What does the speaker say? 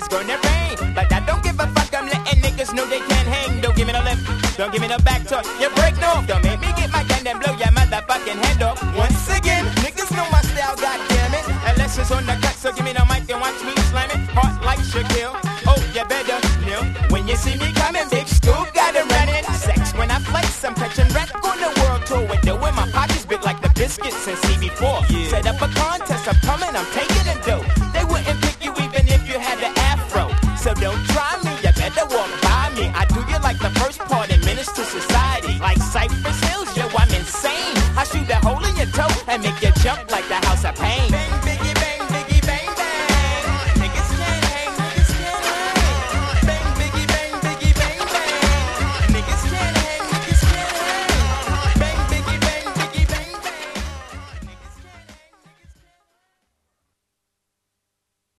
gonna rain. But I don't give a fuck, I'm letting niggas know they can't hang. Don't give me no lip, don't give me no back talk. You break no, don't make me get my gun and blow your motherfucking head off. Once again, niggas know my style, goddammit. Unless it's on the cut, so give me the mic and watch me slam it. Heart like Shaquille, oh, you better kneel. When you see me coming, big